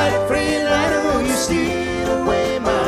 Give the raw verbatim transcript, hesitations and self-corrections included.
set free, and I know you steal away my